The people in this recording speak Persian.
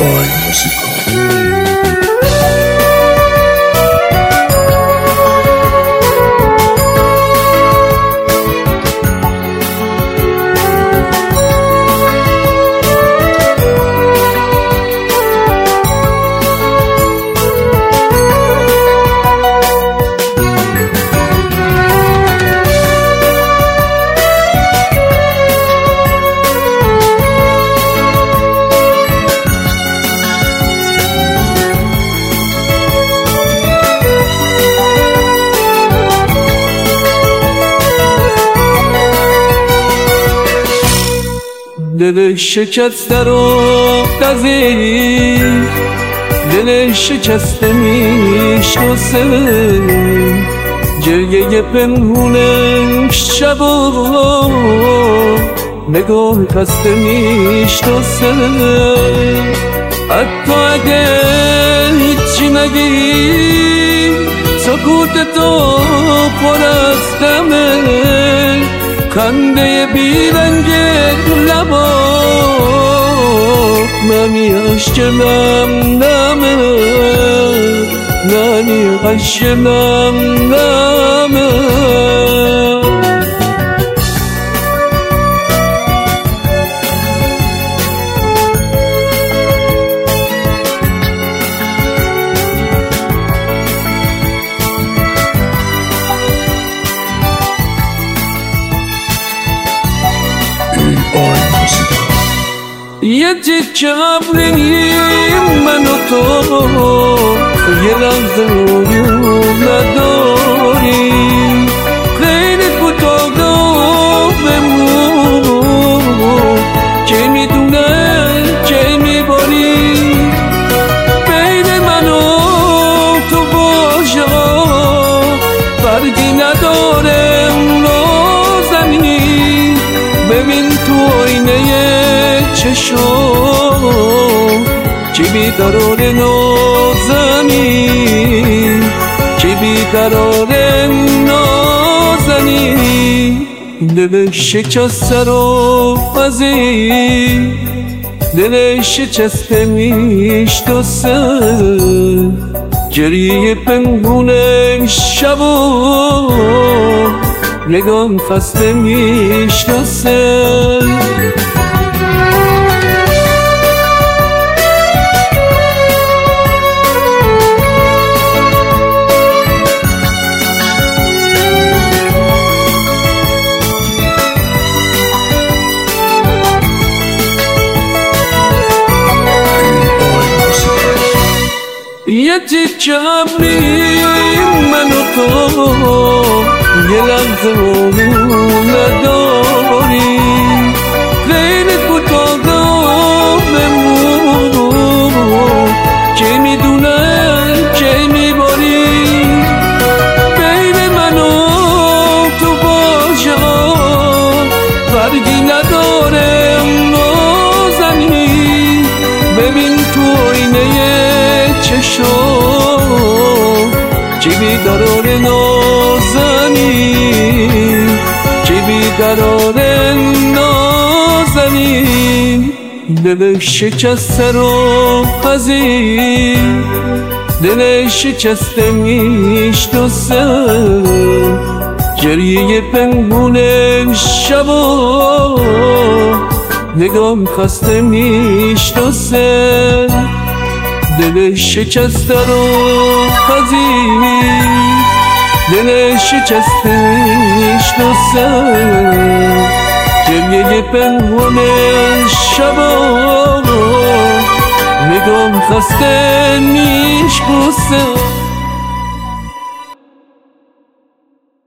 Boy Musical. دل شکسته رو نزید، دل شکسته میشناسه گریه پنهون شب و نگاه خسته میشناسه. حتی اگه هیچی نگی سکوت تو پر از دمه، خنده بیرنگ لبا نمی اشکم نمه، نمی اشکم نمه. یه تیکه ابریم من و تو یه لحظه رویم نداریم، خیلی کوتاه بمون که میدونه که میباری بین من و تو باشه، فرقی نداره نازنین. ببین تو آینه چشم چی بیقرار نازنین، چی بیقرار نازنین. دل شکسته رو پذیر، دل شکسته میشناسه گریه پنهون شب و نگاه خسته میشناسه. یه تیکه ابریم من و تو یه لحظه رویم نداریم، خیلی کوتاه بمون که میدونه که میباری بین من و تو باشه، فرقی نداره نازنین. ببین تو آینه چشم چی بیقرار نازنین، چی بیقرار نازنین. دل شکسته رو پذیر، دل شکسته میشناسه گریه پنهون شب و نگاه خسته میشناسه. دل شکسته رو پذیر، دل شکسته میشناسه گریه پنهون شب و نگاه خسته میشناسه.